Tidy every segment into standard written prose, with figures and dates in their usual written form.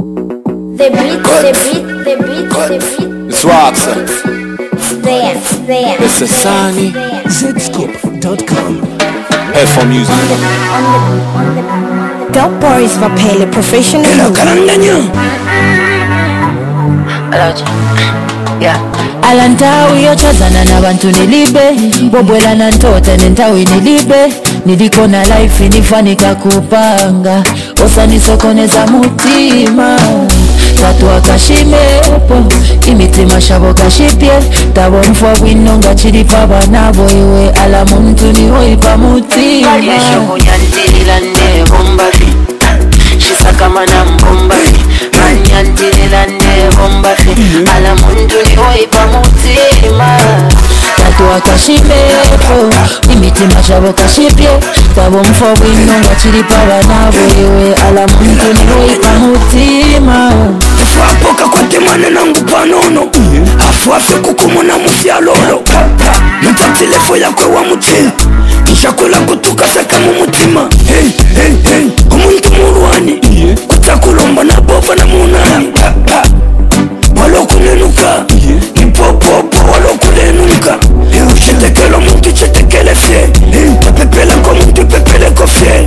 The beat. It's Roxanne. There. It's Asani. Zscoop.com. Headphone music. Dope boys vapele professional. Yeah. Alantawi yochazana na bantu nilibe bobwela na ntote nentawi nilibe nilikona life nifanika kupanga osanisokoneza mutima tatu akashimepo imitima shabo kashipye tabo mfwa bwinonga chilipa banabo iwe ala muntu nihoipa mutima Yeshukunyantilila ne bombafi Shisakamana mbombafi Manyantilila ne bombafi Ala muntu nihoipa mutima tatu akashimepo imitima shabo kashipye tabo mfwa bwinonga chilipa banabo iwe ala muntu nihoipa mutima Apoka kwa temane nangu panono Afu afe kukumuna musialolo Mtatilefo ya kwe wa mutima Nishakwela kutuka seka mumutima Hey Umuntu muruani Kutakulomba na bofa na munani Walokunenuka Nipopopo walokunenuka Chetekelo muntu chetekele fye Tapepela kwa muntu pepele ko fye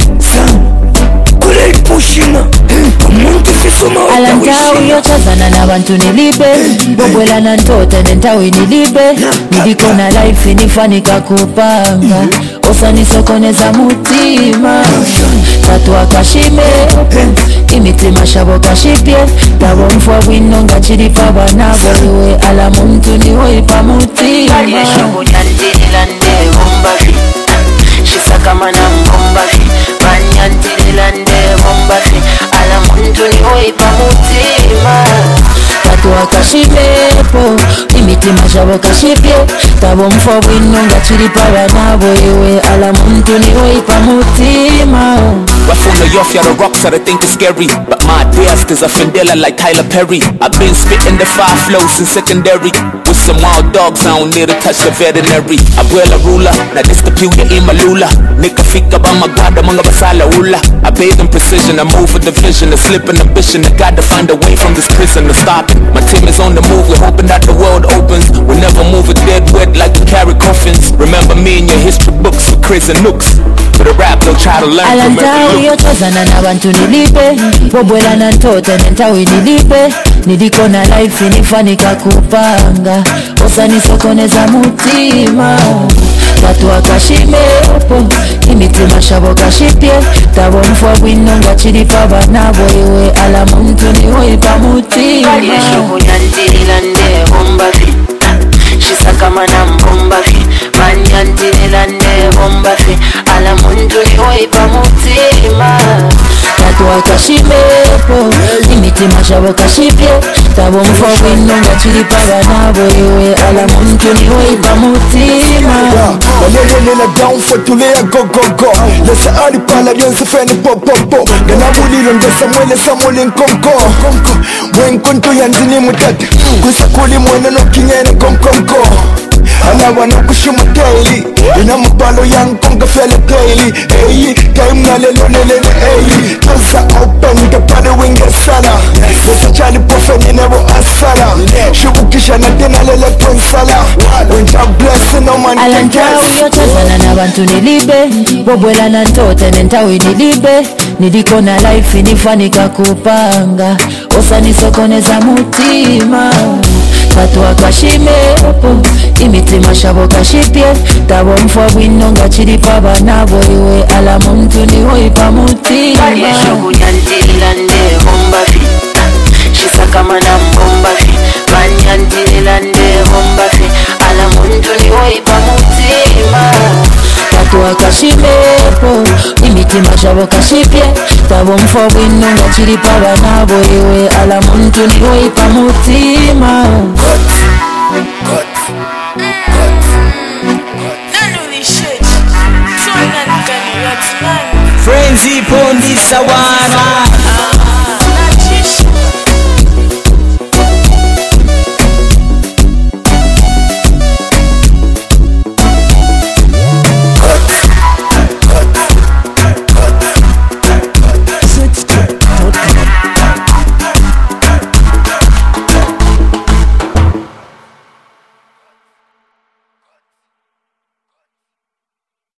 Kule ipushina Umuntu fisuma alantawi yochazana na bantu nilibe bobwela na ntote nentawi nilibe nilikona life nifanika kupanga osanisokoneza mutima tatu akashimepo imitima shabo kashipye tabo mfwa bwinonga chilipa banabo iwe ala muntu nihoipa mutima Yeshukunyantilila ne bombafi Shisakamana mbombafi Manyantilila ne bombafi Ala muntu nihoipa mutima tatu akashimepo imitima shabo kashipye tabo mfwa bwinonga chilipa banabo iwe ala muntu nihoipa mutima Wafuna yofya the rocks that I think is scary, but my best is a Fendela like Tyler Perry. I've been spitting the 5 flows in secondary. With some wild dogs, I don't need to touch the veterinary. Abuela ruler, na this the pew ya imalula. Nika fika ba magwada mga basala ula. I bathe in precision, I move with the vision, a slip in ambition. I gotta find a way from this prison to stop it. My team is on the move, we're hoping that the world opens. We'll never move a dead wet like we carry coffins. Remember me in your history books with crazy nooks. For the rap, they'll try to learn from every look. yochazana na bantu nilibe bobwela na ntote nentawi nilibe nilikona life nifanika kupanga osanisokoneza mutima tatu akashimepo imitima shabo kashipye tabo mfwa bwinonga chilipa banabo iwe ala muntu nihoipa mutima Yeshukunyantilila ne bombafi Shisakamana mbombafi Manyantilila ne bombafi Ala muntu nihoipa mutima tatu akashimepo imitima shabo kashipye tabo mfwa bwinonga chilipa banabo iwe ala muntu nihoipa mutima Walelele down for tulea go Lesa ali pala lionse feni po Ganabulilo nde Samuel nkonko Mwenkonto yanzini mutati Kusakuli mwene no kinyene konkonko Alawa no kushuma daily Ina mapalo yang konga fele daily Eyi, time na lelo eyi Kansa open, kapade winge sala Lesa chali pofe ninebo asala Shubukisha na tena lele tonsala Winja blessing no man can alantawi yochazana na bantu nilibe bobwela na ntote nentawi nilibe nilikona life nifanika kupanga osanisokoneza mutima tatu akashimepo imitima shabo kashipye tabo mfwa bwinonga chilipa banabo iwe ala muntu nihoipa mutima Yeshukunyantilila ne bombafi Shisakamana mbombafi Manyantilila ne bombafi Ala muntu nihoipa mutima tatu akashimepo imitima shabo kashipye tabo mfwa bwinonga chilipa banabo iwe ala muntu nihoipa mutima Frenzy Pondi Sawana